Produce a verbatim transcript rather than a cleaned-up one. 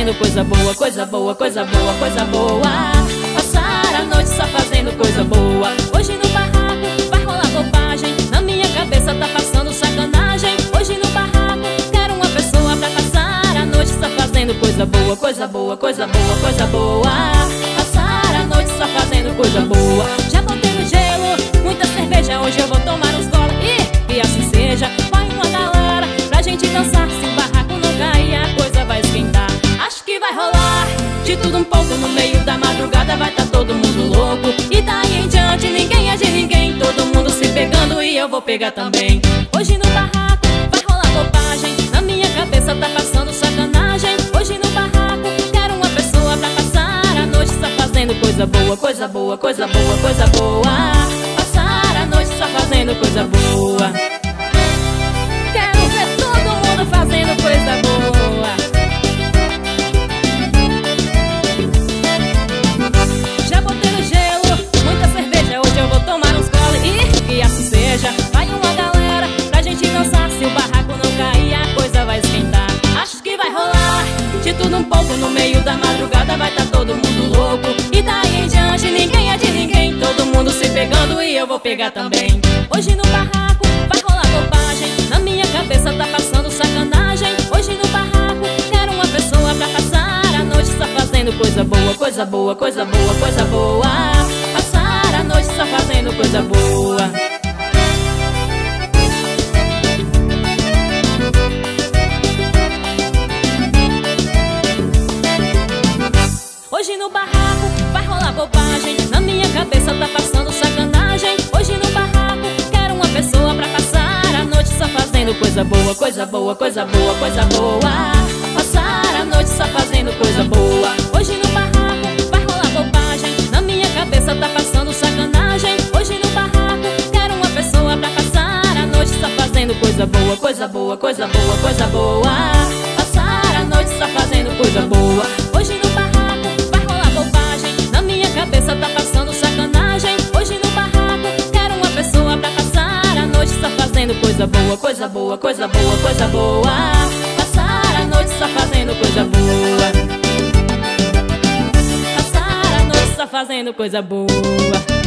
fazendo coisa boa, coisa boa, coisa boa, coisa boa. Passar a noite só fazendo coisa boa. Hoje no barraco vai rolar bobagem, na minha cabeça tá passando sacanagem. Hoje no barraco quero uma pessoa pra passar a noite só fazendo coisa boa, coisa boa, coisa boa, coisa boa. Passar a noite só fazendo coisa boa. Já botei no gelo muita cerveja, hoje eu vou tomar uns goles e, e assim seja. Vai uma galera pra gente dançar, se o barraco não cair a coisa vai esquentar. Acho que vai rolar de tudo um pouco, no meio da madrugada vai tá todo mundo louco. E daí em diante ninguém é de ninguém, todo mundo se pegando e eu vou pegar também. Hoje no barraco vai rolar bobagem, na minha cabeça tá passando sacanagem. Hoje no barraco quero uma pessoa pra passar a noite só fazendo coisa boa, coisa boa, coisa boa, coisa boa. Passar a noite só fazendo coisa boa. Quero ver todo mundo fazendo coisa boa. Já botei no gelo muita cerveja, hoje eu vou tomar uns gole e, e assim seja. Vai uma galera pra gente dançar, se o barraco não cair a coisa vai esquentar. Acho que vai rolar de tudo um pouco, no meio da madrugada vai tá todo mundo louco. E daí em diante ninguém é de ninguém, todo mundo se pegando e eu vou pegar também. Hoje no barraco vai rolar bobagem, na minha cabeça tá passando sacanagem. Hoje no barraco quero uma pessoa pra passar a noite só fazendo coisa boa, coisa boa, coisa boa, coisa boa. Passar a noite só fazendo coisa boa. Hoje no barraco vai rolar bobagem, na minha cabeça tá passando sacanagem. Hoje no barraco quero uma pessoa pra passar a noite só fazendo coisa boa, coisa boa, coisa boa, coisa boa. Passar a noite só fazendo coisa boa. Hoje no barraco vai rolar bobagem, na minha cabeça tá passando sacanagem. Hoje no barraco quero uma pessoa pra passar a noite só fazendo coisa boa, coisa boa, coisa boa, coisa boa. Passar a noite só fazendo coisa boa. Hoje no barraco vai rolar bobagem, na minha cabeça tá passando sacanagem. Hoje no barraco quero uma pessoa pra passar a noite só fazendo coisa boa, coisa boa, coisa boa, coisa boa. Passar a noite só fazendo coisa boa. Passar a noite só fazendo coisa boa.